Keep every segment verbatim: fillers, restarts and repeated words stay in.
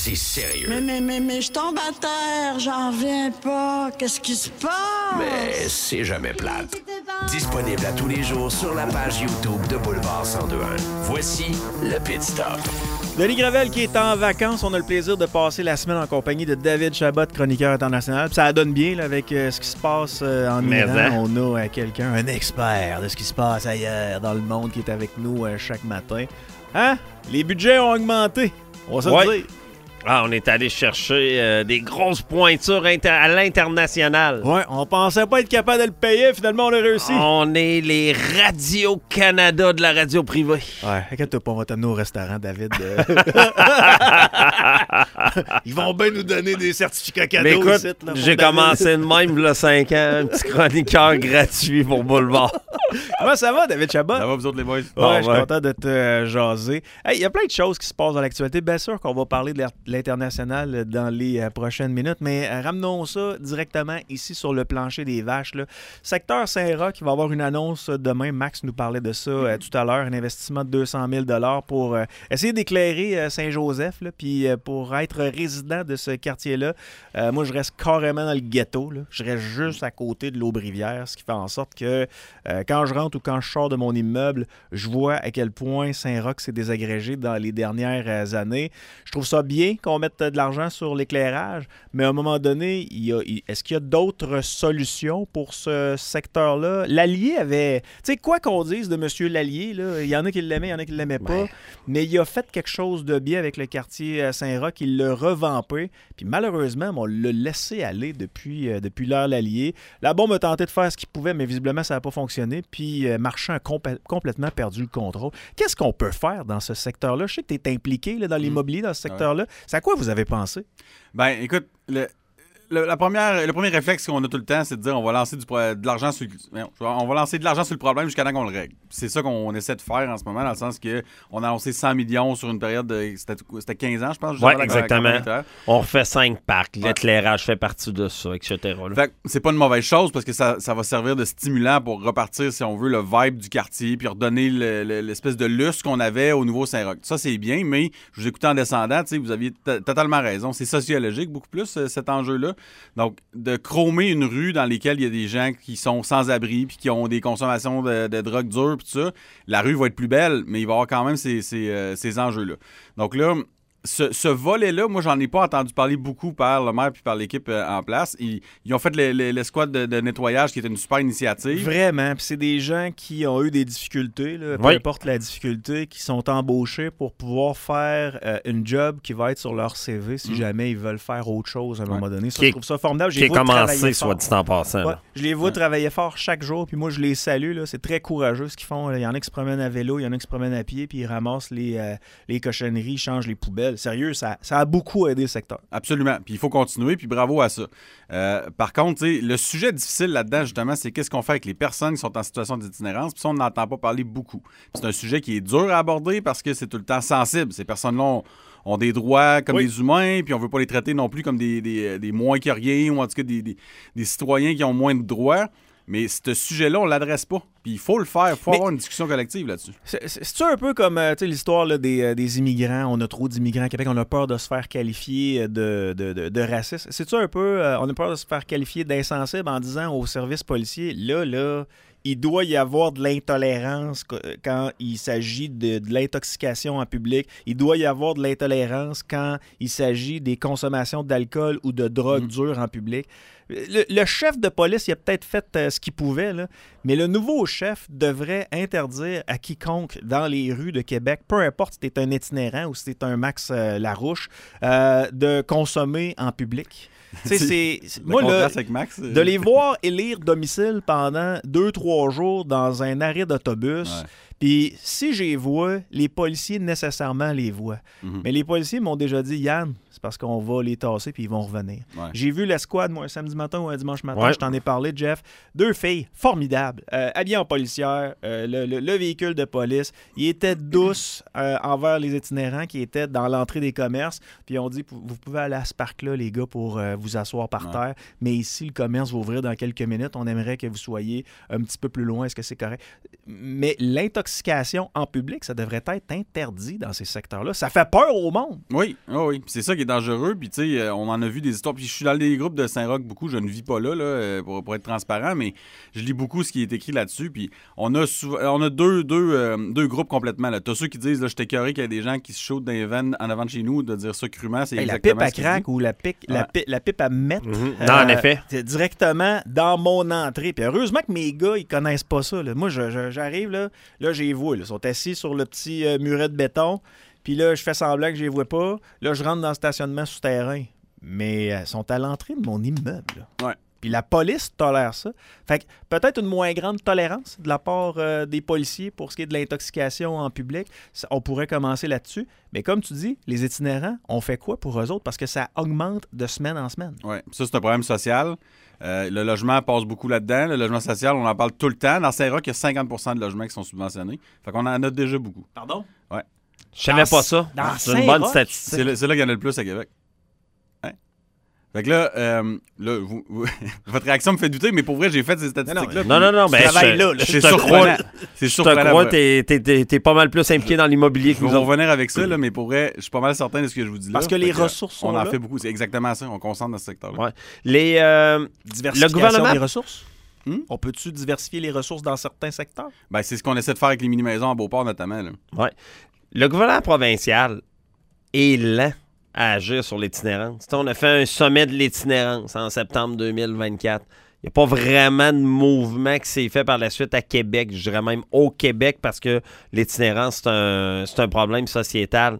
c'est sérieux. Mais, mais, mais, mais, je tombe à terre, j'en reviens pas. Qu'est-ce qui se passe? Mais c'est jamais plate. Disponible à tous les jours sur la page YouTube de Boulevard cent deux point un. Voici le Pit Stop. Denis Gravel qui est en vacances, on a le plaisir de passer la semaine en compagnie de David Chabot, chroniqueur international. Puis ça donne bien là, avec euh, ce qui se passe euh, en Mais Iran. hein? On a euh, quelqu'un, un expert de ce qui se passe ailleurs dans le monde qui est avec nous euh, chaque matin. Hein? Les budgets ont augmenté. On va se Ouais. le dire. Ah, on est allé chercher euh, des grosses pointures inter- à l'international. Ouais, on pensait pas être capable de le payer, finalement on a réussi. On est les Radio-Canada de la radio privée. Ouais, inquiète-toi pas, on va t'amener au restaurant, David. Euh. Ils vont bien nous donner des certificats cadeaux. Mais écoute, ici, là, pour j'ai David. commencé de même, il y a cinq ans, un petit chroniqueur gratuit pour Boulevard. Comment ça va, David Chabot? Ça va, vous autres, les boys? Ouais, Bon, je suis ouais. content de te euh, jaser. Hey, il y a plein de choses qui se passent dans l'actualité. Bien sûr qu'on va parler de l'ar- l'international dans les euh, prochaines minutes, mais euh, ramenons ça directement ici sur le plancher des vaches. Là. Secteur Saint-Roch, il va y avoir une annonce demain. Max nous parlait de ça euh, tout à l'heure. Un investissement de deux cent mille dollars pour euh, essayer d'éclairer euh, Saint-Joseph. Là, puis euh, pour être résident de ce quartier-là, euh, moi, je reste carrément dans le ghetto. Là. Je reste juste à côté de l'Aubrivière, ce qui fait en sorte que euh, quand je rentre ou quand je sors de mon immeuble, je vois à quel point Saint-Roch s'est désagrégé dans les dernières euh, années. Je trouve ça bien qu'on mette de l'argent sur l'éclairage, mais à un moment donné, il y a, il- est-ce qu'il y a d'autres solutions pour ce secteur-là? Lallier avait... Tu sais, quoi qu'on dise de M. Lallier, là, il y en a qui l'aimaient, il y en a qui ne l'aimaient pas, Ouais. mais il a fait quelque chose de bien avec le quartier euh, Saint-Roch, il l'a revampé, puis malheureusement, on l'a laissé aller depuis, euh, depuis l'heure Lallier. La bombe a tenté de faire ce qu'il pouvait, mais visiblement, ça n'a pas fonctionné, puis euh, Marchand a compl- complètement perdu le contrôle. Qu'est-ce qu'on peut faire dans ce secteur-là? Je sais que tu es impliqué là, dans l'immobilier, dans ce secteur-là. C'est à quoi vous avez pensé? Ben, écoute, le, le- la première, le premier réflexe qu'on a tout le temps, c'est de dire on va lancer du, pro- de l'argent sur le, on va lancer de l'argent sur le problème jusqu'à temps qu'on le règle. C'est ça qu'on essaie de faire en ce moment, dans le sens que on a lancé cent millions sur une période de c'était, c'était quinze ans, je pense. Ouais, la- la- exactement. la campagne. On refait cinq parcs, Ouais. l'éclairage fait partie de ça, et cetera là. Fait que c'est pas une mauvaise chose parce que ça, ça va servir de stimulant pour repartir, si on veut, le vibe du quartier puis redonner le- le- l'espèce de lustre qu'on avait au nouveau Saint-Roch. Ça, c'est bien, mais je vous écoutais en descendant, tu sais, vous aviez t- totalement raison. C'est sociologique, beaucoup plus, euh, cet enjeu-là. Donc, de chromer une rue dans laquelle il y a des gens qui sont sans-abri puis qui ont des consommations de, de drogue dure puis tout ça, la rue va être plus belle, mais il va y avoir quand même ces, ces, euh, ces enjeux-là. Donc là, ce, ce volet-là, moi, j'en ai pas entendu parler beaucoup par le maire puis par l'équipe euh, en place. Ils, ils ont fait le- le- l'escouade de, de nettoyage qui était une super initiative. Vraiment. Puis c'est des gens qui ont eu des difficultés, là, peu Oui. importe la difficulté, qui sont embauchés pour pouvoir faire euh, une job qui va être sur leur C V si Mm. jamais ils veulent faire autre chose à un Ouais. moment donné. Ça, Qui est- je trouve ça formidable. Je Qui les est vois commencé, travailler soit fort. dit en passant. Ouais, là. je les vois Ouais. travailler fort chaque jour, puis moi je les salue. Là. C'est très courageux ce qu'ils font. Il y en a qui se promènent à vélo, il y en a qui se promènent à pied, puis ils ramassent les, euh, les cochonneries, ils changent les poubelles. Sérieux, ça, ça a beaucoup aidé le secteur. Absolument. Puis il faut continuer, puis bravo à ça. Euh, par contre, tu sais, le sujet difficile là-dedans, justement, c'est qu'est-ce qu'on fait avec les personnes qui sont en situation d'itinérance, puis ça, on n'entend pas parler beaucoup. Puis c'est un sujet qui est dur à aborder parce que c'est tout le temps sensible. Ces personnes-là ont, ont des droits comme Oui. des humains, puis on veut pas les traiter non plus comme des, des, des moins que rien, ou en tout cas des, des, des citoyens qui ont moins de droits. Mais ce sujet-là, on l'adresse pas. Puis il faut le faire. Il faut Mais- avoir une discussion collective là-dessus. C'est- C'est c'est-tu un peu comme euh, tu sais, l'histoire là, des, euh, des immigrants? On a trop d'immigrants à Québec, on a peur de se faire qualifier de, de, de, de racistes. C'est-tu un peu, euh, on a peur de se faire qualifier d'insensible en disant aux services policiers, là, là, il doit y avoir de l'intolérance qu- quand il s'agit de, de l'intoxication en public. Il doit y avoir de l'intolérance quand il s'agit des consommations d'alcool ou de drogue Mm. dure en public. Le, le chef de police, il a peut-être fait euh, ce qu'il pouvait, là, mais le nouveau chef devrait interdire à quiconque dans les rues de Québec, peu importe si tu es un itinérant ou si tu es un Max euh, Larouche, euh, de consommer en public. Tu sais, c'est, c'est- Le moi, là, contraste avec Max, euh, de les voir élire domicile pendant deux, trois jours dans un arrêt d'autobus. Ouais. Puis si j'y vois, les policiers nécessairement les voient. Mhm. Mais les policiers m'ont déjà dit, Yann, c'est parce qu'on va les tasser puis ils vont revenir. Ouais. J'ai vu l'escouade, moi, un samedi matin ou un dimanche matin, Ouais. je t'en ai parlé, Jeff. Deux filles formidables, euh, habillées en policière, euh, le, le- le véhicule de police. Ils étaient douces euh, envers les itinérants qui étaient dans l'entrée des commerces. Puis on dit, vous pouvez aller à ce parc-là, les gars, pour euh, vous asseoir par Ouais. terre. Mais ici, le commerce va ouvrir dans quelques minutes. On aimerait que vous soyez un petit peu plus loin. Est-ce que c'est correct? Mais l'intoxication l'intoxication en public, ça devrait être interdit dans ces secteurs-là. Ça fait peur au monde. Oui, oh oui. Puis c'est ça qui est dangereux. Puis tu sais, on en a vu des histoires. Puis je suis dans les groupes de Saint-Roch beaucoup. Je ne vis pas là, là pour, pour être transparent, mais je lis beaucoup ce qui est écrit là-dessus. Puis on a souvent, on a deux, deux, euh, deux groupes complètement. Tu as ceux qui disent, là, je t'écœuré qu'il y a des gens qui se shootent dans les veines en avant de chez nous, de dire ça crûment. C'est hey, exactement la pipe ce à crack ou la, pique, ouais. la, pi- la pipe à mettre. Mm-hmm. Non, euh, en effet. Directement dans mon entrée. Puis heureusement que mes gars, ils connaissent pas ça. Là. Moi, je, je, j'arrive, là, là j'ai les vois. Là. Ils sont assis sur le petit euh, muret de béton. Puis là, je fais semblant que je les vois pas. Là, je rentre dans le stationnement souterrain. Mais ils euh, sont à l'entrée de mon immeuble. Là. Ouais. Puis la police tolère ça. Fait que peut-être une moins grande tolérance de la part euh, des policiers pour ce qui est de l'intoxication en public. Ça, on pourrait commencer là-dessus. Mais comme tu dis, les itinérants, on fait quoi pour eux autres? Parce que ça augmente de semaine en semaine. Oui, ça, c'est un problème social. Euh, le logement passe beaucoup là-dedans. Le logement social, on en parle tout le temps. Dans Saint-Roch, il y a cinquante pour cent de logements qui sont subventionnés. Fait qu'on en a déjà beaucoup. Pardon? Oui. Je savais pas ça. Dans c'est une bonne statistique. C'est, le, c'est là qu'il y en a le plus à Québec. Fait que là, euh, là vous, vous, votre réaction me fait douter, mais pour vrai, j'ai fait ces statistiques-là. Non, non, non, mais ben, je, là, là, c'est surprenant. C'est je te crois, t'es, t'es, t'es, t'es pas mal plus impliqué dans l'immobilier que nous. On va revenir avec ça, là, mais pour vrai, je suis pas mal certain de ce que je vous dis là. Parce que les ressources sont on là. On en fait beaucoup, c'est exactement ça. On concentre dans ce secteur-là. Ouais. Les, euh, Diversification le gouvernement... des ressources? Hmm? On peut-tu diversifier les ressources dans certains secteurs? Ben, c'est ce qu'on essaie de faire avec les mini-maisons à Beauport, notamment. Là. Ouais. Le gouvernement provincial est lent à agir sur l'itinérance. T'sais, on a fait un sommet de l'itinérance en septembre deux mille vingt-quatre. Il n'y a pas vraiment de mouvement qui s'est fait par la suite à Québec, je dirais même au Québec, parce que l'itinérance, c'est un, c'est un problème sociétal.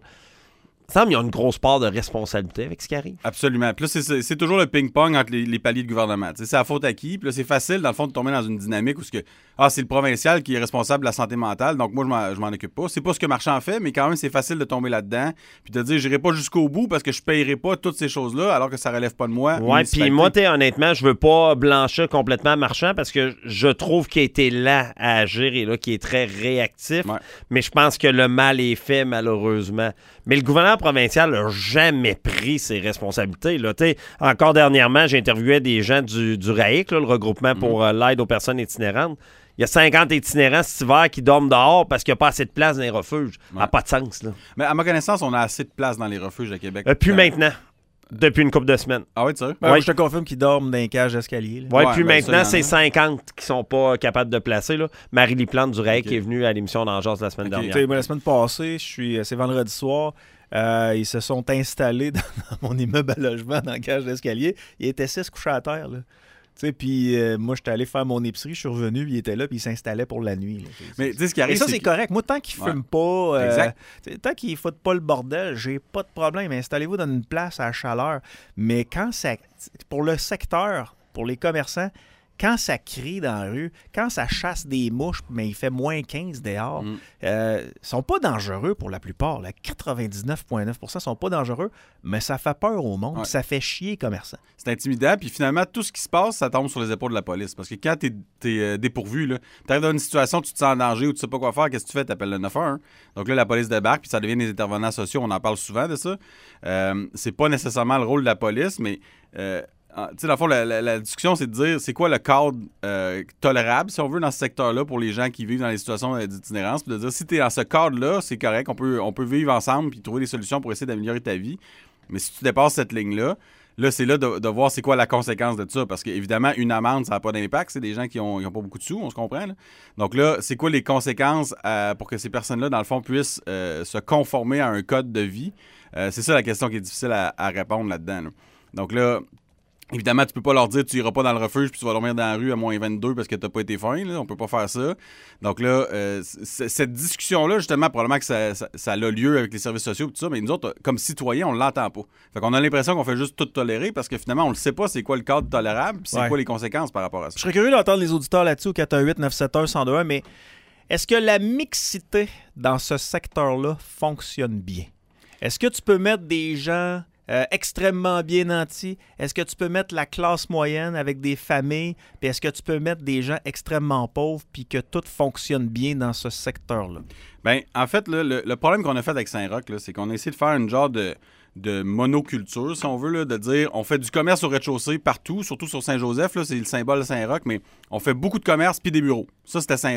Il semble qu'il y a une grosse part de responsabilité avec ce qui arrive. Absolument. Puis là, c'est, c'est toujours le ping-pong entre les, les paliers de gouvernement. T'sais, c'est la faute à qui? Puis là, c'est facile, dans le fond, de tomber dans une dynamique où ce que, ah, c'est le provincial qui est responsable de la santé mentale, donc moi, je m'en, je m'en occupe pas. C'est pas ce que Marchand fait, mais quand même, c'est facile de tomber là-dedans puis de dire, j'irai pas jusqu'au bout parce que je payerai pas toutes ces choses-là alors que ça relève pas de moi. Ouais, puis moi, t'es, honnêtement, je veux pas blanchir complètement Marchand parce que je trouve qu'il a été lent à agir et là, qu'il est très réactif. Ouais. Mais je pense que le mal est fait, malheureusement. Mais le gouvernement provincial n'a jamais pris ses responsabilités. Là. Encore dernièrement, j'interviewais des gens du, du R A I C, là, le regroupement pour euh, l'aide aux personnes itinérantes. Il y a cinquante itinérants cet hiver qui dorment dehors parce qu'il n'y a pas assez de place dans les refuges. Ça n'a pas de sens. Là. Mais à ma connaissance, on a assez de place dans les refuges à Québec. Euh, plus euh... maintenant. Depuis une couple de semaines. Ah oui, tu sais? Ben, ouais. Je te confirme qu'ils dorment dans les cages d'escalier. Oui, ouais, puis ben maintenant, ça, c'est cinquante qui sont pas capables de placer. Là. Marie-Lie Plante du R A I C okay. qui est venue à l'émission d'Angers la semaine okay. dernière. Moi, la semaine passée, je suis, c'est vendredi soir, euh, ils se sont installés dans, dans mon immeuble à logement dans la cage d'escalier. Ils étaient six couchés à terre. Là. Puis euh, moi, j'étais allé faire mon épicerie, je suis revenu, il était là, puis il s'installait pour la nuit. Là. Mais tu sais, ce qui arrive, et ça, c'est, c'est que... correct. Moi, tant qu'ils ne ouais. fument pas, euh, tant qu'ils ne foutent pas le bordel, j'ai pas de problème. Installez-vous dans une place à chaleur. Mais quand ça, pour le secteur, pour les commerçants, quand ça crie dans la rue, quand ça chasse des mouches, mais il fait moins quinze dehors, mm. euh, ils sont pas dangereux pour la plupart. Là. quatre-vingt-dix-neuf virgule neuf pour cent sont pas dangereux, mais ça fait peur au monde, ouais. ça fait chier les commerçants. C'est intimidant, puis finalement, tout ce qui se passe, ça tombe sur les épaules de la police. Parce que quand t'es, t'es euh, dépourvu, tu arrives dans une situation où tu te sens en danger ou tu sais pas quoi faire, qu'est-ce que tu fais? Tu appelles le neuf un un. Donc là, la police débarque, puis ça devient des intervenants sociaux. On en parle souvent de ça. Euh, c'est pas nécessairement le rôle de la police, mais... Euh, Ah, tu sais, dans le fond, la, la, la discussion, c'est de dire c'est quoi le cadre euh, tolérable, si on veut, dans ce secteur-là pour les gens qui vivent dans les situations euh, d'itinérance. Puis de dire si tu es dans ce cadre-là, c'est correct, on peut, on peut vivre ensemble puis trouver des solutions pour essayer d'améliorer ta vie. Mais si tu dépasses cette ligne-là, là, c'est là de, de voir c'est quoi la conséquence de ça. Parce qu'évidemment, une amende, ça n'a pas d'impact. C'est des gens qui n'ont qui ont pas beaucoup de sous, on se comprend. Là. Donc là, c'est quoi les conséquences euh, pour que ces personnes-là, dans le fond, puissent euh, se conformer à un code de vie? Euh, c'est ça la question qui est difficile à, à répondre là-dedans. Là. Donc là... Évidemment, tu peux pas leur dire tu iras pas dans le refuge puis tu vas dormir dans la rue à moins vingt-deux parce que t'as pas été fin. Là. On peut pas faire ça. Donc là, euh, c- cette discussion-là, justement, probablement que ça, ça, ça a lieu avec les services sociaux et tout ça, mais nous autres, comme citoyens, on l'entend pas. Fait qu'on a l'impression qu'on fait juste tout tolérer parce que finalement, on le sait pas c'est quoi le cadre tolérable puis c'est ouais. quoi les conséquences par rapport à ça. Je serais curieux d'entendre les auditeurs là-dessus au quatre un huit neuf sept un un zéro deux un, mais est-ce que la mixité dans ce secteur-là fonctionne bien? Est-ce que tu peux mettre des gens... Euh, extrêmement bien nantis? Est-ce que tu peux mettre la classe moyenne avec des familles? Puis est-ce que tu peux mettre des gens extrêmement pauvres puis que tout fonctionne bien dans ce secteur-là? Bien, en fait, là, le, le problème qu'on a fait avec Saint-Roch, là, c'est qu'on a essayé de faire une genre de, de monoculture, si on veut, là, de dire on fait du commerce au rez-de-chaussée partout, surtout sur Saint-Joseph, là, c'est le symbole de Saint-Roch, mais on fait beaucoup de commerce puis des bureaux. Ça, c'était Saint-Roch.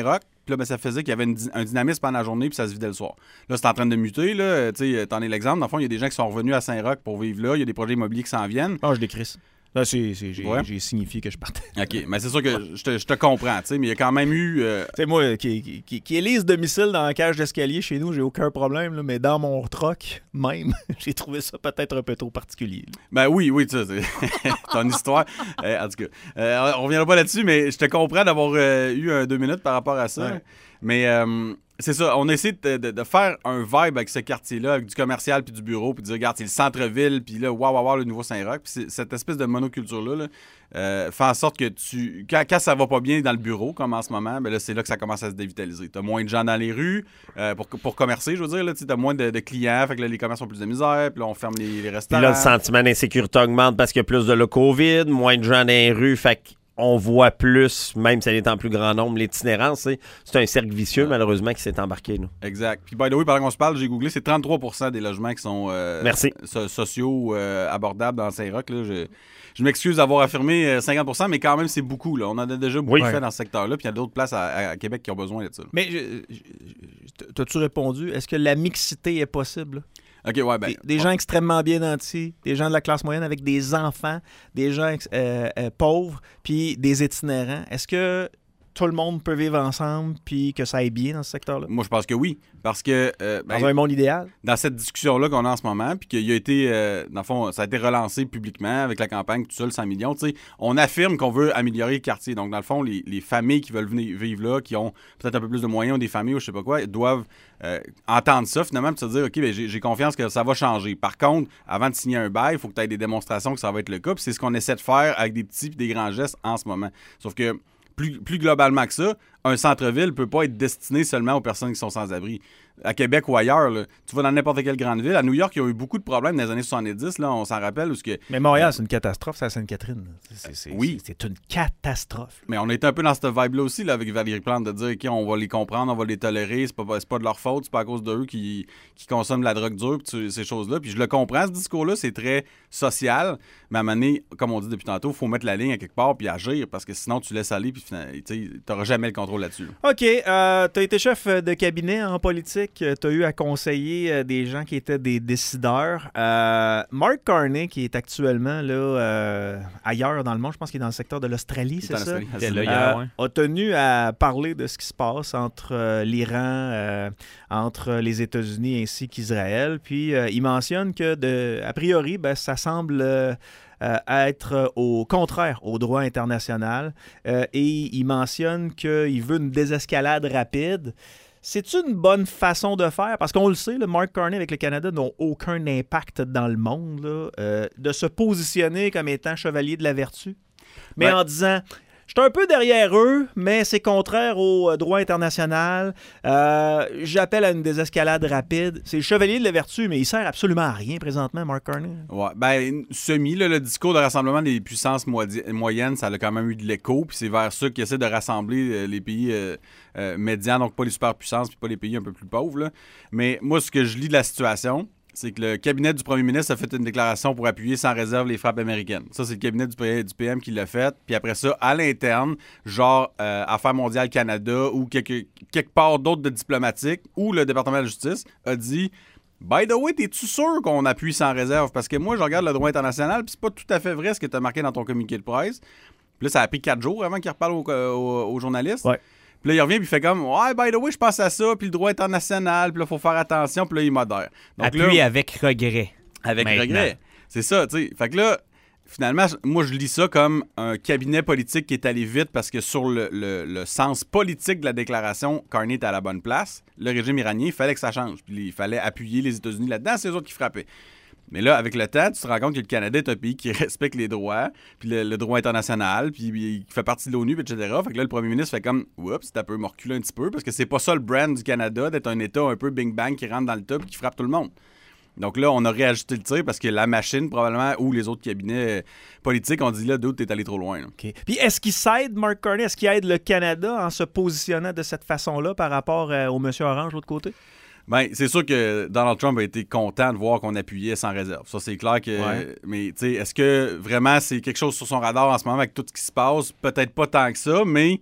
Puis là, ben, ça faisait qu'il y avait une, un dynamisme pendant la journée, puis ça se vidait le soir. Là, c'est en train de muter. Là. Tu sais, t'en es l'exemple. Dans le fond, il y a des gens qui sont revenus à Saint-Roch pour vivre là. Il y a des projets immobiliers qui s'en viennent. Ah, je décrisse. Là, c'est, c'est, j'ai, Ouais. j'ai signifié que je partais. OK, mais c'est sûr que je te, je te comprends, tu sais, mais il y a quand même eu... euh, Tu sais, moi, qui, qui, qui élise domicile dans la cage d'escalier chez nous, j'ai aucun problème, là, mais dans mon troc, même, j'ai trouvé ça peut-être un peu trop particulier. Là. Ben oui, oui, tu sais, c'est ton histoire. Euh, en tout cas, euh, on reviendra pas là-dessus, mais je te comprends d'avoir euh, eu un deux minutes par rapport à ça. Ouais. Mais euh, c'est ça, on essaie de, de, de faire un vibe avec ce quartier-là, avec du commercial puis du bureau, puis de dire, regarde, c'est le centre-ville, puis là, waouh, waouh, waouh, le nouveau Saint-Roch. Puis c'est- cette espèce de monoculture-là là, euh, fait en sorte que tu... Quand, quand ça va pas bien dans le bureau, comme en ce moment, ben là, c'est là que ça commence à se dévitaliser. T'as moins de gens dans les rues euh, pour, pour commercer, je veux dire, là, tu sais, t'as moins de, de clients, fait que là, les commerces ont plus de misère, puis là, on ferme les, les Puis restaurants. là, le sentiment d'insécurité augmente parce qu'il y a plus de le COVID, moins de gens dans les rues, fait qu'on voit plus, même si elle est en plus grand nombre, l'itinérance. C'est, c'est un cercle vicieux, Ouais. malheureusement, qui s'est embarqué. Là. Exact. Puis, by the way, pendant qu'on se parle, j'ai googlé, c'est trente-trois pour cent des logements qui sont euh, Merci. so- sociaux euh, abordables dans Saint-Roch. Là. Je, je m'excuse d'avoir affirmé euh, cinquante pour cent, mais quand même, c'est beaucoup. Là. On en a déjà beaucoup Oui. fait dans ce secteur-là. Puis, il y a d'autres places à, à Québec qui ont besoin de ça. là. Mais, je- je- je- t'as-tu répondu? Est-ce que la mixité est possible? OK, ouais, ben. Des, des gens extrêmement bien nantis, des gens de la classe moyenne avec des enfants, des gens ex- euh, euh, pauvres, puis des itinérants. Est-ce que tout le monde peut vivre ensemble puis que ça aille bien dans ce secteur-là? Moi, je pense que oui. Parce que euh, ben, Dans un monde idéal? dans cette discussion-là qu'on a en ce moment, puis qu'il a été, euh, dans le fond, ça a été relancé publiquement avec la campagne tout seul, cent millions, tu sais, on affirme qu'on veut améliorer le quartier. Donc, dans le fond, les, les familles qui veulent venir vivre là, qui ont peut-être un peu plus de moyens ou des familles ou je sais pas quoi, doivent euh, entendre ça finalement puis se dire, OK, ben, j'ai, j'ai confiance que ça va changer. Par contre, avant de signer un bail, il faut que tu aies des démonstrations que ça va être le cas. Puis c'est ce qu'on essaie de faire avec des petits et des grands gestes en ce moment. Sauf que plus, plus globalement que ça, un centre-ville ne peut pas être destiné seulement aux personnes qui sont sans abri. À Québec ou ailleurs, là, tu vas dans n'importe quelle grande ville. À New York, il y a eu beaucoup de problèmes dans les années soixante-dix, là, on s'en rappelle. Où ce que... Mais Montréal, c'est une catastrophe, c'est à Sainte-Catherine. C'est, c'est, Oui. C'est, c'est une catastrophe. Mais on est un peu dans cette vibe-là aussi là, avec Valérie Plante, de dire, OK, on va les comprendre, on va les tolérer, c'est pas, c'est pas de leur faute, c'est pas à cause d'eux qui, qui consomment de la drogue dure, pis tu- ces choses-là. Puis je le comprends, ce discours-là, c'est très social, mais à un moment donné, comme on dit depuis tantôt, il faut mettre la ligne à quelque part puis agir, parce que sinon, tu laisses aller, puis tu n'auras jamais le contrôle là-dessus. OK. Euh, tu as été chef de cabinet en politique. Tu as eu à conseiller euh, des gens qui étaient des décideurs. Euh, Mark Carney, qui est actuellement là, euh, ailleurs dans le monde, je pense qu'il est dans le secteur de l'Australie, Il est c'est en ça? Australie, à C'était Sydney. là hier, Euh, ouais. a tenu à parler de ce qui se passe entre euh, l'Iran, euh, entre les États-Unis ainsi qu'Israël. Puis euh, il mentionne que, de, a priori, ben, ça semble euh, euh, être au contraire au droit international. Euh, et il mentionne qu'il veut une désescalade rapide. C'est une bonne façon de faire? Parce qu'on le sait, le Mark Carney avec le Canada n'ont aucun impact dans le monde. Là, euh, de se positionner comme étant chevalier de la vertu. Mais Ouais. en disant... Je suis un peu derrière eux, mais c'est contraire au euh, droit international. Euh, j'appelle à une désescalade rapide. C'est le chevalier de la vertu, mais il sert absolument à rien présentement, Mark Carney. Ouais, ben, semi, là, le discours de rassemblement des puissances moidi- moyennes, ça a quand même eu de l'écho, puis c'est vers ceux qui essaient de rassembler euh, les pays euh, euh, médians, donc pas les superpuissances, puis pas les pays un peu plus pauvres. Là. Mais moi, ce que je lis de la situation, c'est que le cabinet du premier ministre a fait une déclaration pour appuyer sans réserve les frappes américaines. Ça, c'est le cabinet du, P- du P M qui l'a fait. Puis après ça, à l'interne, genre euh, Affaires mondiales Canada ou quelque, quelque part d'autre de diplomatique, ou le département de la justice a dit... By the way, t'es-tu sûr qu'on appuie sans réserve? Parce que moi, je regarde le droit international, puis c'est pas tout à fait vrai ce que t'as marqué dans ton communiqué de presse. Puis là, ça a pris quatre jours avant qu'il reparle aux, aux, aux journalistes. Ouais. Puis là, il revient, puis il fait comme, ouais, by the way, je pense à ça, puis le droit international, puis là, il faut faire attention, puis là, il modère. Donc Appuie là, avec regret. avec maintenant. regret. C'est ça, tu sais. Fait que là, finalement, moi, je lis ça comme un cabinet politique qui est allé vite parce que sur le, le- le sens politique de la déclaration, Carney était à la bonne place. Le régime iranien, il fallait que ça change. Puis il fallait appuyer les États-Unis là-dedans, c'est eux autres qui frappaient. Mais là, avec le temps, tu te rends compte que le Canada est un pays qui respecte les droits, puis le, le droit international, puis il fait partie de l'ONU, puis et cetera. Fait que là, le premier ministre fait comme, oups, t'as peu me reculer un petit peu, parce que c'est pas ça le brand du Canada, d'être un État un peu bing-bang qui rentre dans le top et qui frappe tout le monde. Donc là, on a réajusté le tir parce que la machine, probablement, ou les autres cabinets euh, politiques ont dit là, d'autres, t'es allé trop loin. là. OK. Puis est-ce qu'il s'aide, Mark Carney? Est-ce qu'il aide le Canada en se positionnant de cette façon-là par rapport euh, au monsieur Orange de l'autre côté? Ben, c'est sûr que Donald Trump a été content de voir qu'on appuyait sans réserve. Ça, c'est clair que. Ouais. Mais, tu sais, est-ce que vraiment c'est quelque chose sur son radar en ce moment avec tout ce qui se passe? Peut-être pas tant que ça, mais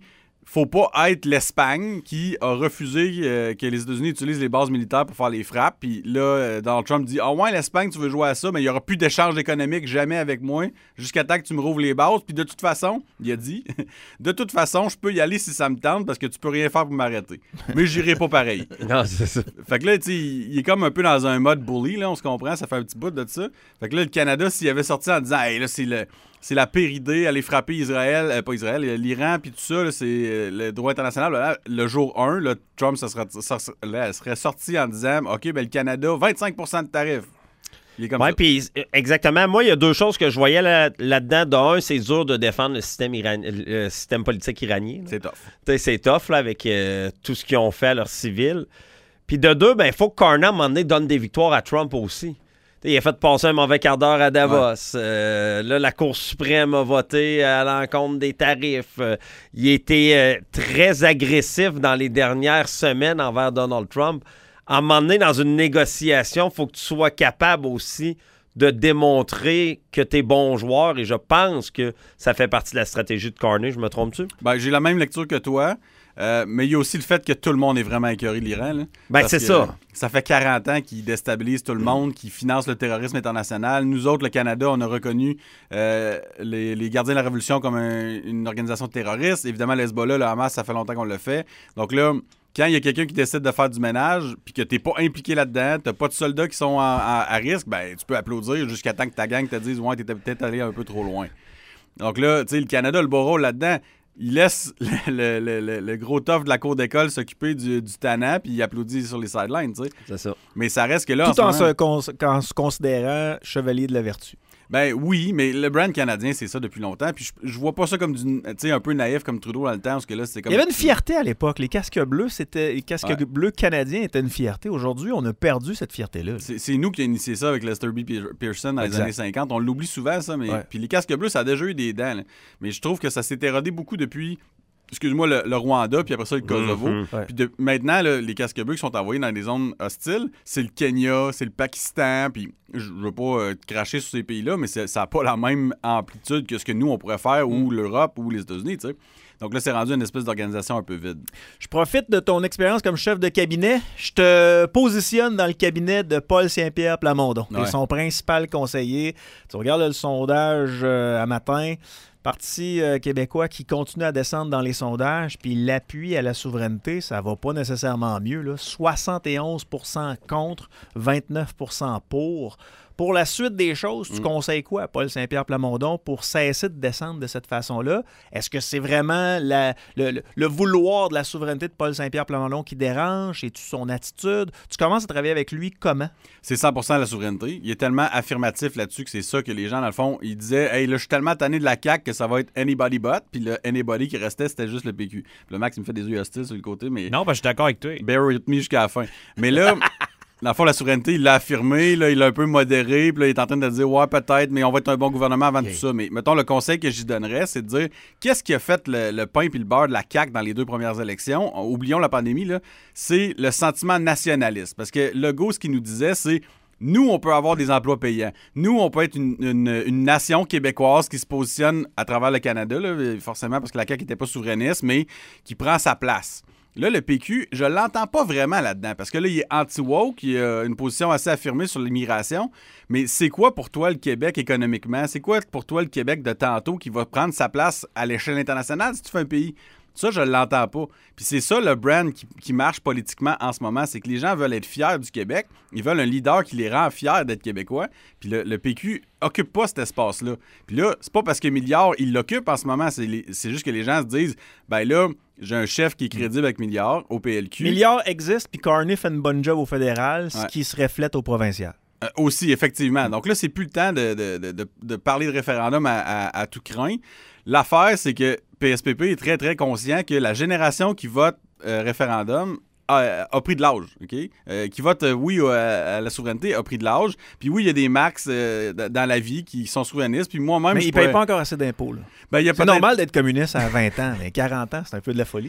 faut pas être l'Espagne qui a refusé euh, que les États-Unis utilisent les bases militaires pour faire les frappes. Puis là, euh, Donald Trump dit « Ah ouais, l'Espagne, tu veux jouer à ça, mais il n'y aura plus d'échange économique jamais avec moi jusqu'à temps que tu me rouvres les bases. Puis de toute façon, il a dit, de toute façon, je peux y aller si ça me tente parce que tu peux rien faire pour m'arrêter. Mais j'irai pas pareil. » Non, c'est ça. Fait que là, tu sais, il est comme un peu dans un mode bully, là, on se comprend, ça fait un petit bout de ça. Fait que là, le Canada, s'il avait sorti en disant « Hey, là, c'est le... C'est la pire idée, aller frapper Israël, euh, pas Israël, l'Iran, puis tout ça, là, c'est euh, le droit international. Là, le jour un, là, Trump ça serait, ça, là, serait sorti en disant « OK, ben le Canada, vingt-cinq pour cent de tarifs. » Il est comme ouais, ça. Puis exactement. Moi, il y a deux choses que je voyais là, là-dedans. D'un, c'est dur de défendre le système, iran... le système politique iranien. Là. C'est tough. T'sais, c'est tough là, avec euh, tout ce qu'ils ont fait à leurs civils. Puis de deux, ben il faut que Carney, à un moment donné, donne des victoires à Trump aussi. Il a fait passer un mauvais quart d'heure à Davos. Ouais. Euh, là, la Cour suprême a voté à l'encontre des tarifs. Euh, il a été euh, très agressif dans les dernières semaines envers Donald Trump. À un moment donné, dans une négociation, il faut que tu sois capable aussi de démontrer que tu es bon joueur. Et je pense que ça fait partie de la stratégie de Carney. Je me trompe-tu? Ben, j'ai la même lecture que toi. Euh, mais il y a aussi le fait que tout le monde est vraiment écœuré de l'Iran. Là, ben, c'est ça. Euh, ça fait quarante ans qu'ils déstabilisent tout le monde, qu'ils financent le terrorisme international. Nous autres, le Canada, on a reconnu euh, les, les gardiens de la Révolution comme un, une organisation terroriste. Évidemment, le Hezbollah, le Hamas, ça fait longtemps qu'on le fait. Donc là, quand il y a quelqu'un qui décide de faire du ménage puis que t'es pas impliqué là-dedans, t'as pas de soldats qui sont en, en, à risque, ben tu peux applaudir jusqu'à temps que ta gang te dise « Ouais, t'étais peut-être allé un peu trop loin. » Donc là, tu sais, le Canada, le beau rôle là-dedans, il laisse le, le, le, le gros tough de la cour d'école s'occuper du, du tannant puis il applaudit sur les sidelines, tu sais. C'est ça. Mais ça reste que là... Tout en, en, ce moment, se, con, en se considérant chevalier de la vertu. Ben oui, mais le brand canadien, c'est ça depuis longtemps. Puis je, je vois pas ça comme du, tu sais, un peu naïf comme Trudeau dans le temps, parce que là, c'est comme... Il y avait une fierté à l'époque. Les casques bleus, c'était... Les casques ouais. bleus canadiens étaient une fierté. Aujourd'hui, on a perdu cette fierté-là. C'est, c'est nous qui avons initié ça avec Lester B. Pearson dans exact. Les années cinquante. On l'oublie souvent, ça, mais... Ouais. Puis les casques bleus, ça a déjà eu des dents, là. Mais je trouve que ça s'est érodé beaucoup depuis... Excuse-moi, le, le Rwanda, puis après ça, le Kosovo. Mm-hmm. Ouais. Puis de, maintenant, là, les casques bleus qui sont envoyés dans des zones hostiles, c'est le Kenya, c'est le Pakistan, puis je veux pas euh, cracher sur ces pays-là, mais ça n'a pas la même amplitude que ce que nous, on pourrait faire, ou mm. l'Europe, ou les États-Unis, tu sais. Donc là, c'est rendu une espèce d'organisation un peu vide. Je profite de ton expérience comme chef de cabinet. Je te positionne dans le cabinet de Paul Saint-Pierre Plamondon. Tu es son principal conseiller. Tu regardes le sondage euh, à matin. Parti euh, québécois qui continue à descendre dans les sondages, puis l'appui à la souveraineté, ça va pas nécessairement mieux. Là. soixante et onze pour cent contre, vingt-neuf pour cent pour. Pour la suite des choses, tu mmh. conseilles quoi à Paul Saint-Pierre Plamondon pour cesser de descendre de cette façon-là? Est-ce que c'est vraiment la, le, le, le vouloir de la souveraineté de Paul Saint-Pierre Plamondon qui dérange? Et-tu son attitude? Tu commences à travailler avec lui comment? C'est cent pour cent la souveraineté. Il est tellement affirmatif là-dessus que c'est ça que les gens, dans le fond, ils disaient « Hey, là, je suis tellement tanné de la C A Q que ça va être anybody but. » Puis le anybody qui restait, c'était juste le P Q. Puis le Max, il me fait des yeux hostiles sur le côté, mais... Non, ben, je suis d'accord avec toi. Bear with me jusqu'à la fin. Mais là... Dans le fond, la souveraineté, il l'a affirmé, là, il l'a un peu modéré, puis là, il est en train de dire « Ouais, peut-être, mais on va être un bon gouvernement avant okay. tout ça. » Mais mettons, le conseil que j'y donnerais, c'est de dire qu'est-ce qui a fait le, le pain puis le beurre de la C A Q dans les deux premières élections? Oublions la pandémie, là. C'est le sentiment nationaliste. Parce que Legault, ce qu'il nous disait, c'est nous, on peut avoir des emplois payants. Nous, on peut être une, une, une nation québécoise qui se positionne à travers le Canada, là, forcément, parce que la C A Q n'était pas souverainiste, mais qui prend sa place. Là, le P Q, je l'entends pas vraiment là-dedans, parce que là, il est anti-woke, il a une position assez affirmée sur l'immigration, mais c'est quoi pour toi le Québec économiquement? C'est quoi pour toi le Québec de tantôt qui va prendre sa place à l'échelle internationale si tu fais un pays? Ça, je l'entends pas. Puis c'est ça le brand qui, qui marche politiquement en ce moment, c'est que les gens veulent être fiers du Québec, ils veulent un leader qui les rend fiers d'être québécois, puis le, le P Q occupe pas cet espace-là. Puis là, c'est pas parce que Milliard, il l'occupe en ce moment, c'est, les, c'est juste que les gens se disent, ben là, j'ai un chef qui est crédible avec Milliard au P L Q. Milliard existe, puis Carney fait une bonne job au fédéral, ce ouais. qui se reflète au provincial. Euh, aussi, effectivement. Donc là, c'est plus le temps de, de, de, de parler de référendum à, à, à tout crin. L'affaire, c'est que P S P P est très, très conscient que la génération qui vote euh, référendum a, a pris de l'âge, OK? Euh, qui vote euh, oui à, à la souveraineté a pris de l'âge. Puis oui, il y a des max euh, dans la vie qui sont souverainistes. Puis moi-même, Mais je ils ne pourrais... payent pas encore assez d'impôts. Là. Ben, il y a c'est peut-être... normal d'être communiste à vingt ans, mais quarante ans, c'est un peu de la folie.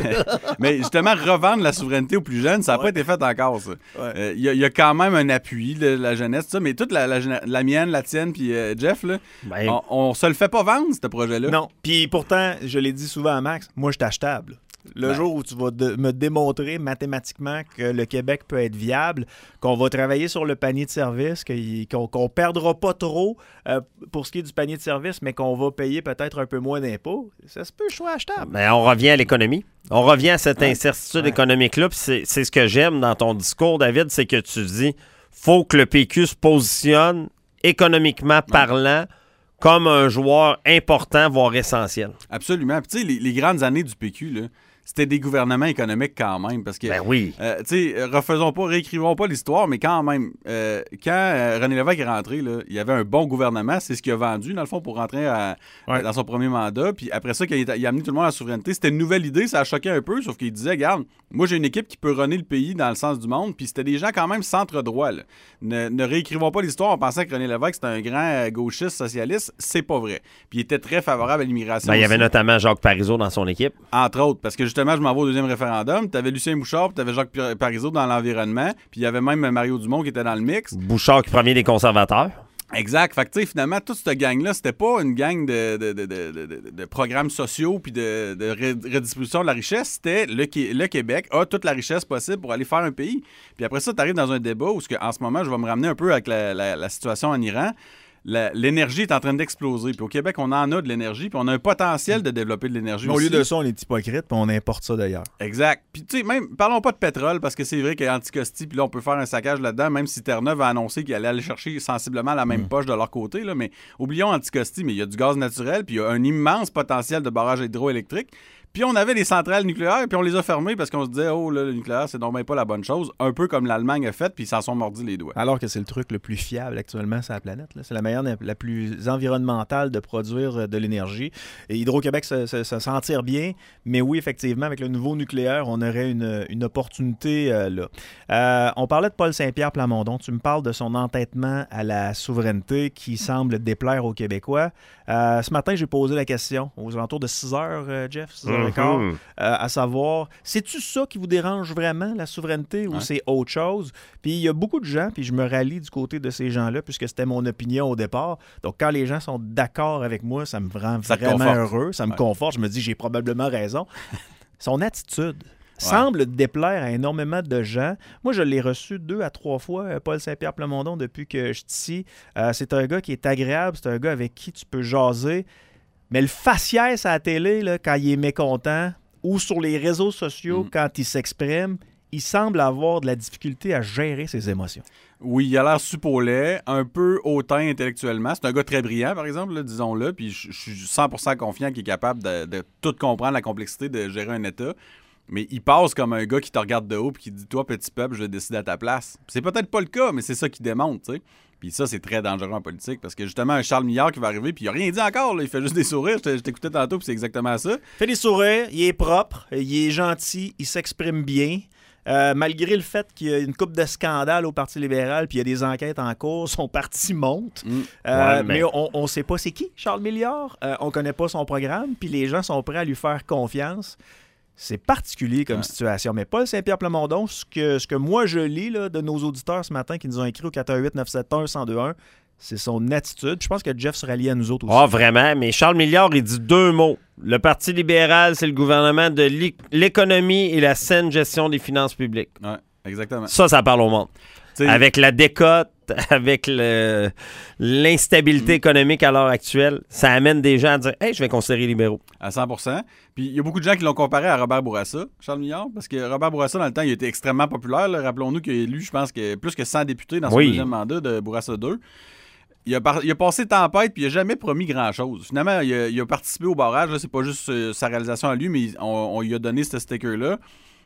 Mais justement, revendre la souveraineté aux plus jeunes, ça n'a ouais. pas été fait encore, ça. Il ouais. euh, y, y a quand même un appui de la jeunesse, tout ça, mais toute la, la, la mienne, la tienne, puis euh, Jeff, là, ben... on, on se le fait pas vendre, ce projet-là. Non, puis pourtant, je l'ai dit souvent à Max, moi, je suis achetable. Le ben. jour où tu vas de, me démontrer mathématiquement que le Québec peut être viable, qu'on va travailler sur le panier de services, qu'on ne perdra pas trop euh, pour ce qui est du panier de services, mais qu'on va payer peut-être un peu moins d'impôts, ça se peut, je suis achetable. Mais on revient à l'économie. On revient à cette ouais. incertitude ouais. économique-là. Puis c'est, c'est ce que j'aime dans ton discours, David, c'est que tu dis faut que le P Q se positionne économiquement ouais. parlant comme un joueur important, voire essentiel. Absolument. Puis tu sais, les, les grandes années du P Q, là, c'était des gouvernements économiques quand même. Parce que, ben oui. Euh, tu sais, refaisons pas, réécrivons pas l'histoire, mais quand même, euh, quand euh, René Lévesque est rentré, là, il y avait un bon gouvernement. C'est ce qu'il a vendu, dans le fond, pour rentrer à, ouais. dans son premier mandat. Puis après ça, quand il a, il a amené tout le monde à la souveraineté, c'était une nouvelle idée. Ça a choqué un peu, sauf qu'il disait, regarde, moi, j'ai une équipe qui peut runner le pays dans le sens du monde. Puis c'était des gens quand même centre-droit. Là. Ne, ne réécrivons pas l'histoire en pensant que René Lévesque, c'était un grand gauchiste socialiste. C'est pas vrai. Puis il était très favorable à l'immigration. Ben, il y avait notamment Jacques Parizeau dans son équipe. Entre autres, parce que justement, je m'en vais au deuxième référendum. Tu avais Lucien Bouchard, puis tu avais Jacques Parizeau dans l'environnement, puis il y avait même Mario Dumont qui était dans le mix. Bouchard qui provient des conservateurs. Exact. Fait que, tu sais, finalement, toute cette gang-là, c'était pas une gang de, de, de, de, de, de programmes sociaux puis de, de redistribution de la richesse. C'était le, le Québec a toute la richesse possible pour aller faire un pays. Puis après ça, tu arrives dans un débat où, en ce moment, je vais me ramener un peu avec la, la, la situation en Iran. La, l'énergie est en train d'exploser. Puis au Québec, on en a de l'énergie, puis on a un potentiel de développer de l'énergie mais aussi. Au lieu de ça, on est hypocrite, puis on importe ça d'ailleurs. Exact. Puis tu sais, même, parlons pas de pétrole, parce que c'est vrai qu'Anticosti, puis là, on peut faire un saccage là-dedans, même si Terre-Neuve a annoncé qu'il allait aller chercher sensiblement la même mmh. poche de leur côté, là, mais oublions Anticosti, mais il y a du gaz naturel, puis il y a un immense potentiel de barrage hydroélectrique. Puis on avait des centrales nucléaires, puis on les a fermées parce qu'on se disait, oh là, le nucléaire, c'est donc bien pas la bonne chose. Un peu comme l'Allemagne a fait, puis ils s'en sont mordis les doigts. Alors que c'est le truc le plus fiable actuellement sur la planète. Là. C'est la manière la plus environnementale de produire de l'énergie. Et Hydro-Québec ça s'en tire bien, mais oui, effectivement, avec le nouveau nucléaire, on aurait une, une opportunité euh, là. Euh, on parlait de Paul Saint-Pierre Plamondon. Tu me parles de son entêtement à la souveraineté qui semble déplaire aux Québécois. Euh, ce matin, j'ai posé la question aux alentours de six heures, euh, Jeff, six heures quinze, mm-hmm. euh, à savoir, c'est-tu ça qui vous dérange vraiment, la souveraineté, ou ouais. c'est autre chose? Puis il y a beaucoup de gens, puis je me rallie du côté de ces gens-là, puisque c'était mon opinion au départ. Donc quand les gens sont d'accord avec moi, ça me rend ça vraiment heureux, ça me ouais. conforte, je me dis, j'ai probablement raison. Son attitude ouais. semble déplaire à énormément de gens. Moi, je l'ai reçu deux à trois fois, Paul Saint-Pierre Plamondon, depuis que je suis ici. Euh, c'est un gars qui est agréable, c'est un gars avec qui tu peux jaser. Mais le faciès à la télé, là, quand il est mécontent, ou sur les réseaux sociaux, mm. quand il s'exprime, il semble avoir de la difficulté à gérer ses émotions. Oui, il a l'air supolé, un peu hautain intellectuellement. C'est un gars très brillant, par exemple, là, disons-le, puis je suis cent pour cent confiant qu'il est capable de, de tout comprendre la complexité de gérer un État. Mais il passe comme un gars qui te regarde de haut et qui dit « Toi, petit peuple, je vais décider à ta place. » C'est peut-être pas le cas, mais c'est ça qui démontre, tu sais. Puis ça, c'est très dangereux en politique parce que justement, un Charles Milliard qui va arriver puis il a rien dit encore, là, il fait juste des sourires. Je t'écoutais tantôt puis c'est exactement ça. Il fait des sourires, il est propre, il est gentil, il s'exprime bien. Euh, malgré le fait qu'il y a une couple de scandales au Parti libéral puis il y a des enquêtes en cours, son parti monte. Mm. Euh, ouais, mais mais on ne sait pas c'est qui, Charles Milliard. Euh, on ne connaît pas son programme puis les gens sont prêts à lui faire confiance. C'est particulier comme ouais. situation. Mais Paul Saint-Pierre Plamondon, ce que, ce que moi je lis là, de nos auditeurs ce matin qui nous ont écrit au quatre un huit neuf sept un un deux un, c'est son attitude. Je pense que Jeff se rallie à nous autres aussi. Ah, oh, vraiment? Mais Charles Milliard, il dit deux mots. Le Parti libéral, c'est le gouvernement de l'économie et la saine gestion des finances publiques. Oui, exactement. Ça, ça parle au monde. T'sais... Avec la décote, avec le, l'instabilité mmh. économique à l'heure actuelle, ça amène des gens à dire « Hey, je vais considérer libéraux ». À cent pour cent. Puis il y a beaucoup de gens qui l'ont comparé à Robert Bourassa, Charles Milliard, parce que Robert Bourassa, dans le temps, il était extrêmement populaire. Là. Rappelons-nous qu'il a élu, je pense, que plus que cent députés dans son oui. deuxième mandat de Bourassa deux. Il a, par... il a passé tempête puis il n'a jamais promis grand-chose. Finalement, il a, il a participé au barrage. Là, c'est pas juste euh, sa réalisation à lui, mais on, on lui a donné ce sticker-là.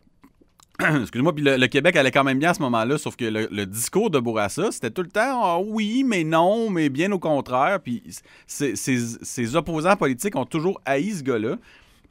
Excuse-moi, puis le, le Québec allait quand même bien à ce moment-là, sauf que le, le discours de Bourassa, c'était tout le temps oh, « oui, mais non, mais bien au contraire ». Puis ses, ses, ses opposants politiques ont toujours haï ce gars-là.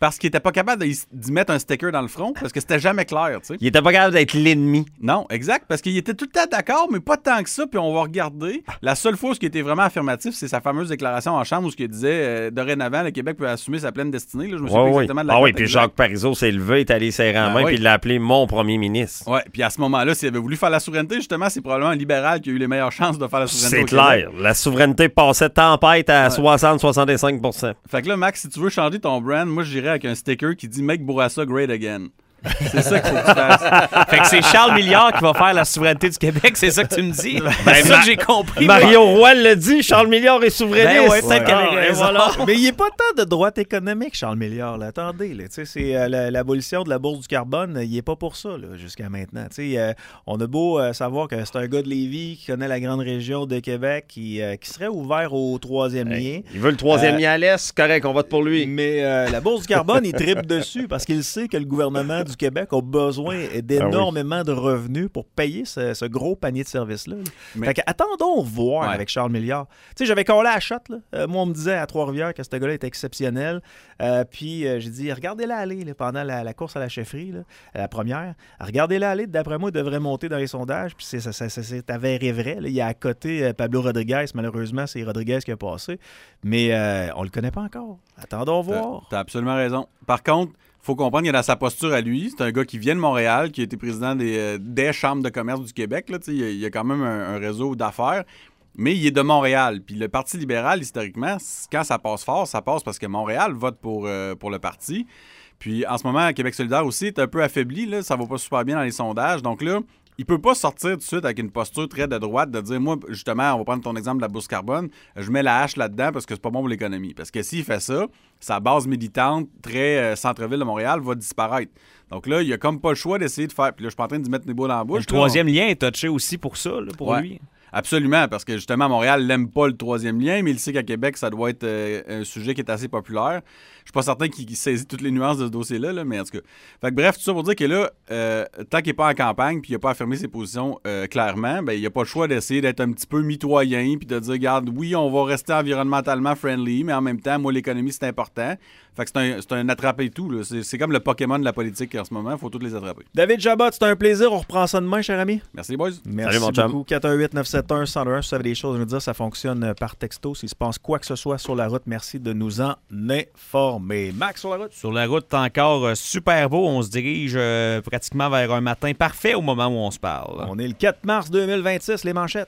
parce qu'il était pas capable d'y, d'y mettre un sticker dans le front, parce que c'était jamais clair, tu sais. Il était pas capable d'être l'ennemi. Non, exact, parce qu'il était tout le temps d'accord, mais pas tant que ça, puis on va regarder. La seule fois où ce qui était vraiment affirmatif, c'est sa fameuse déclaration en chambre où ce qu'il disait euh, dorénavant, le Québec peut assumer sa pleine destinée. Là, je me souviens Ouais, plus oui. exactement de la Ah date oui, puis exacte. Jacques Parizeau s'est levé, est allé serrer la Ben main, oui. puis il l'a appelé mon premier ministre. Ouais, puis à ce moment-là, s'il avait voulu faire la souveraineté, justement, c'est probablement un libéral qui a eu les meilleures chances de faire la souveraineté. C'est au Québec. clair. La souveraineté passait tempête à Ouais. soixante à soixante-cinq pour cent. Fait que là, Max, si tu veux changer ton brand, moi, j'irais avec un sticker qui dit Make Bourassa great again. C'est ça qu'il faut que tu fasses. Fait que c'est Charles Milliard qui va faire la souveraineté du Québec, c'est ça que tu me dis? C'est ça que j'ai compris. Mario Roy l'a dit, Charles Milliard est souverainiste. Ben ouais, peut-être qu'elle a Ah, et raison. voilà. Mais il n'est pas tant de droite économique, Charles Milliard. Là. Attendez, là, tu sais, c'est euh, la- l'abolition de la bourse du carbone, il n'est pas pour ça là, jusqu'à maintenant. Tu sais, euh, on a beau euh, savoir que c'est un gars de Lévis qui connaît la grande région de Québec, qui, euh, qui serait ouvert au troisième lien. Il veut le troisième Euh, lien à l'Est, c'est correct, on vote pour lui. Mais euh, la bourse du carbone, il tripe dessus parce qu'il sait que le gouvernement du Québec a besoin d'énormément de revenus pour payer ce, ce gros panier de services-là. là. Mais- Fait que attendons voir Ouais. avec Charles Milliard. Tu sais, j'avais collé à la shot. Là. Euh, moi, on me disait à Trois-Rivières que ce gars-là était exceptionnel. Euh, puis euh, j'ai dit, regardez-la aller là, pendant la, la course à la chefferie, là, la première. Regardez-la aller. D'après moi, il devrait monter dans les sondages. Puis c'est, ça, ça, ça, c'est avéré vrai. Là. Il y a à côté euh, Pablo Rodriguez. Malheureusement, c'est Rodriguez qui a passé. Mais euh, on le connaît pas encore. Attendons voir. T'as absolument raison. Par contre, faut comprendre qu'il a dans sa posture à lui. C'est un gars qui vient de Montréal, qui a été président des, euh, des chambres de commerce du Québec. Là, il, a, il a quand même un, un réseau d'affaires. Mais il est de Montréal. Puis le Parti libéral, historiquement, quand ça passe fort, ça passe parce que Montréal vote pour, euh, pour le parti. Puis en ce moment, Québec solidaire aussi est un peu affaibli. Là, ça va pas super bien dans les sondages. Donc là, il peut pas sortir tout de suite avec une posture très de droite, de dire, moi, justement, on va prendre ton exemple de la bourse carbone, je mets la hache là-dedans parce que c'est pas bon pour l'économie. Parce que s'il fait ça, sa base militante, très euh, centre-ville de Montréal, va disparaître. Donc là, il a comme pas le choix d'essayer de faire... Puis là, je suis pas en train de mettre mes boules dans la bouche. Le là. troisième lien est touché aussi pour ça, là, pour Ouais. lui. Absolument, parce que justement, Montréal n'aime pas le troisième lien, mais il sait qu'à Québec, ça doit être euh, un sujet qui est assez populaire. Je suis pas certain qu'il qu'il saisit toutes les nuances de ce dossier-là, là, mais en tout cas. Fait que bref, tout ça pour dire que là, euh, tant qu'il n'est pas en campagne puis il n'a pas affirmé ses positions euh, clairement, ben il n'y a pas le choix d'essayer d'être un petit peu mitoyen puis de dire, regarde, oui, on va rester environnementalement friendly, mais en même temps, moi, l'économie, c'est important. Fait que c'est un, c'est un attraper tout. Là. C'est, c'est comme le Pokémon de la politique en ce moment, il faut tous les attraper. David Jabot, c'était un plaisir. On reprend ça demain, cher ami. Merci, les boys. Merci Salut, mon chum. beaucoup. quatre un huit neuf sept un un zéro un. Si vous avez des choses à nous dire, ça fonctionne euh, par texto. S'il se passe quoi que ce soit sur la route, merci de nous en informer. Max, sur la route. Sur la route, encore euh, super beau. On se dirige euh, pratiquement vers un matin parfait au moment où on se parle. On est le quatre mars deux mille vingt-six, les manchettes.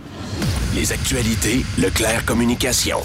Les actualités Leclerc Communication.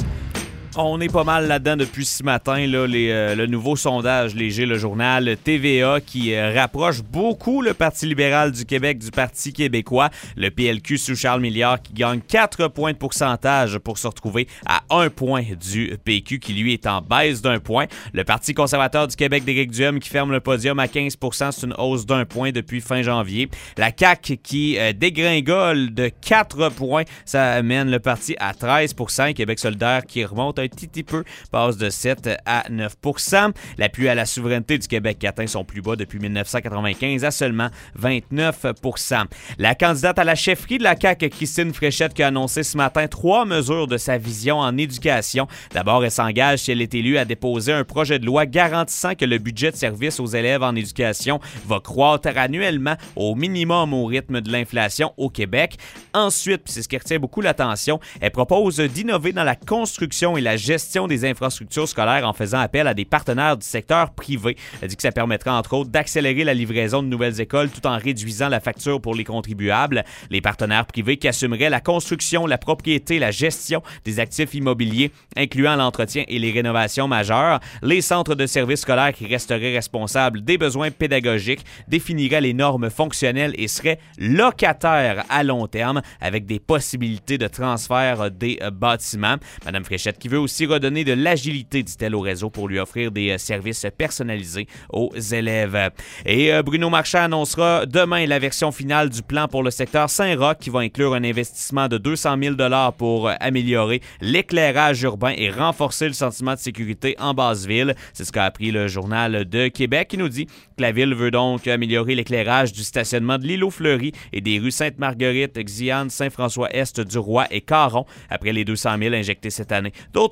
On est pas mal là-dedans depuis ce matin, là, les, euh, le nouveau sondage léger, le journal T V A, qui euh, rapproche beaucoup le Parti libéral du Québec du Parti québécois. Le P L Q sous Charles Milliard qui gagne quatre points de pourcentage pour se retrouver à un point du P Q qui, lui, est en baisse d'un point. Le Parti conservateur du Québec d'Éric Duhem qui ferme le podium à quinze pour cent, c'est une hausse d'un point depuis fin janvier. La C A Q qui euh, dégringole de quatre points, ça amène le parti à treize pour cent. Et Québec solidaire qui remonte un petit peu, passe de sept à neuf pour cent. L'appui à la souveraineté du Québec qui atteint son plus bas depuis dix-neuf cent quatre-vingt-quinze à seulement vingt-neuf pour cent. La candidate à la chefferie de la C A Q, Christine Fréchette, qui a annoncé ce matin trois mesures de sa vision en éducation. D'abord, elle s'engage, si elle est élue, à déposer un projet de loi garantissant que le budget de service aux élèves en éducation va croître annuellement au minimum au rythme de l'inflation au Québec. Ensuite, puis c'est ce qui retient beaucoup l'attention, elle propose d'innover dans la construction et la gestion des infrastructures scolaires en faisant appel à des partenaires du secteur privé. Elle dit que ça permettra entre autres d'accélérer la livraison de nouvelles écoles tout en réduisant la facture pour les contribuables. Les partenaires privés qui assumeraient la construction, la propriété, la gestion des actifs immobiliers, incluant l'entretien et les rénovations majeures. Les centres de services scolaires qui resteraient responsables des besoins pédagogiques définiraient les normes fonctionnelles et seraient locataires à long terme avec des possibilités de transfert des bâtiments. Madame Fréchette qui veut aussi redonner de l'agilité, dit-elle, au réseau pour lui offrir des services personnalisés aux élèves. Et Bruno Marchand annoncera demain la version finale du plan pour le secteur Saint-Roch qui va inclure un investissement de deux cent mille dollars pour améliorer l'éclairage urbain et renforcer le sentiment de sécurité en basse-ville. C'est ce qu'a appris le Journal de Québec qui nous dit que la ville veut donc améliorer l'éclairage du stationnement de l'îlot Fleury et des rues Sainte-Marguerite, Xiane, Saint-François-Est, du Roi et Caron après les deux cent mille injectés cette année. D'autres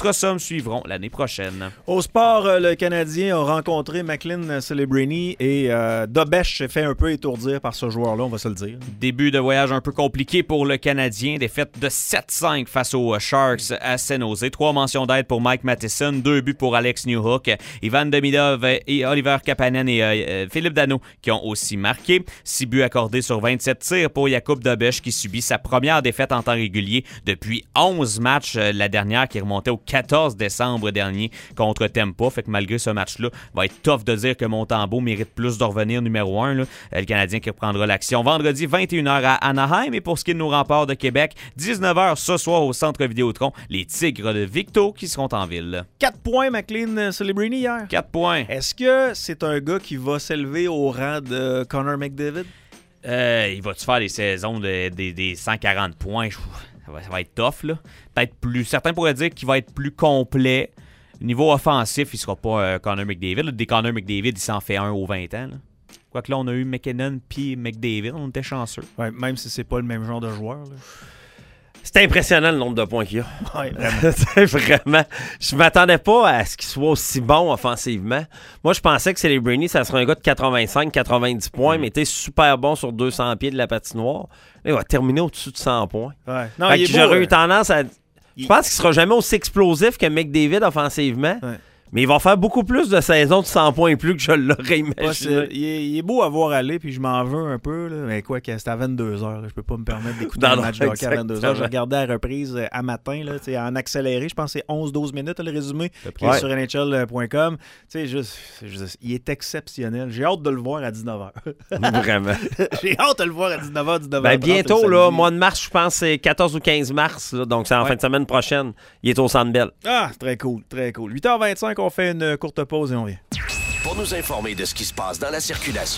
D'autres sommes suivront l'année prochaine. Au sport, euh, le Canadien a rencontré McLean Celebrini et euh, Dobesch s'est fait un peu étourdir par ce joueur-là, on va se le dire. Début de voyage un peu compliqué pour le Canadien. Défaite de sept cinq face aux Sharks à San Jose. Trois mentions d'aide pour Mike Matheson, deux buts pour Alex Newhook, Ivan Demidov et Oliver Kapanen et euh, Philippe Danault qui ont aussi marqué. Six buts accordés sur vingt-sept tirs pour Jakub Dobesch qui subit sa première défaite en temps régulier depuis onze matchs. Euh, la dernière qui remontait au quatorze décembre dernier contre Tampa. Fait que malgré ce match-là, va être tough de dire que Montembeault mérite plus de revenir numéro un. Là. Le Canadien qui reprendra l'action vendredi vingt et une heures à Anaheim. Et pour ce qui est de nos remparts de Québec, dix-neuf heures ce soir au Centre Vidéotron, les Tigres de Victo qui seront en ville. Quatre points McLean Celebrini hier. Quatre points. Est-ce que c'est un gars qui va s'élever au rang de Connor McDavid? Euh, il va-tu faire des saisons de, de, des cent quarante points? Ça va, ça va être tough, là. Peut-être plus. Certains pourraient dire qu'il va être plus complet. Niveau offensif, il sera pas euh, Connor McDavid. Là. Des Connor McDavid, il s'en fait un aux vingt ans. Là. Quoique là, on a eu McKinnon puis McDavid. On était chanceux. Ouais, même si c'est pas le même genre de joueur. Là. C'est impressionnant le nombre de points qu'il y a. Ouais, vraiment. Vraiment. Je m'attendais pas à ce qu'il soit aussi bon offensivement. Moi, je pensais que Celebrini, ça serait un gars de quatre-vingt-cinq quatre-vingt-dix points, mm. mais était super bon sur deux cents pieds de la patinoire. Là, il va terminer au-dessus de cent points. Ouais. Non, fait il que est beau, j'aurais euh... eu tendance à... Il... Je pense qu'il sera jamais aussi explosif que McDavid offensivement. Ouais. Mais il va faire beaucoup plus de saisons de cent points et plus que je l'aurais imaginé. Ouais, il, est, il est beau à voir aller, puis je m'en veux un peu. Là. Mais quoi, que c'était à vingt-deux heures. Là. Je peux pas me permettre d'écouter un match de hockey à vingt-deux heures. Je regardais à la reprise à matin, là, en accéléré. Je pense que c'est onze douze minutes, le résumé, qui est sur N H L point com. Juste, juste, il est exceptionnel. J'ai hâte de le voir à dix-neuf heures. Vraiment. J'ai hâte de le voir à dix-neuf heures, dix-neuf heures. Ben, bientôt, là, mois de mars, je pense c'est quatorze ou quinze mars. Là, donc, c'est en ouais. fin de semaine prochaine. Il est au Centre Bell. Ah, très cool, très cool. huit heures vingt-cinq, on fait une courte pause et on vient. Pour nous informer de ce qui se passe dans la circulation,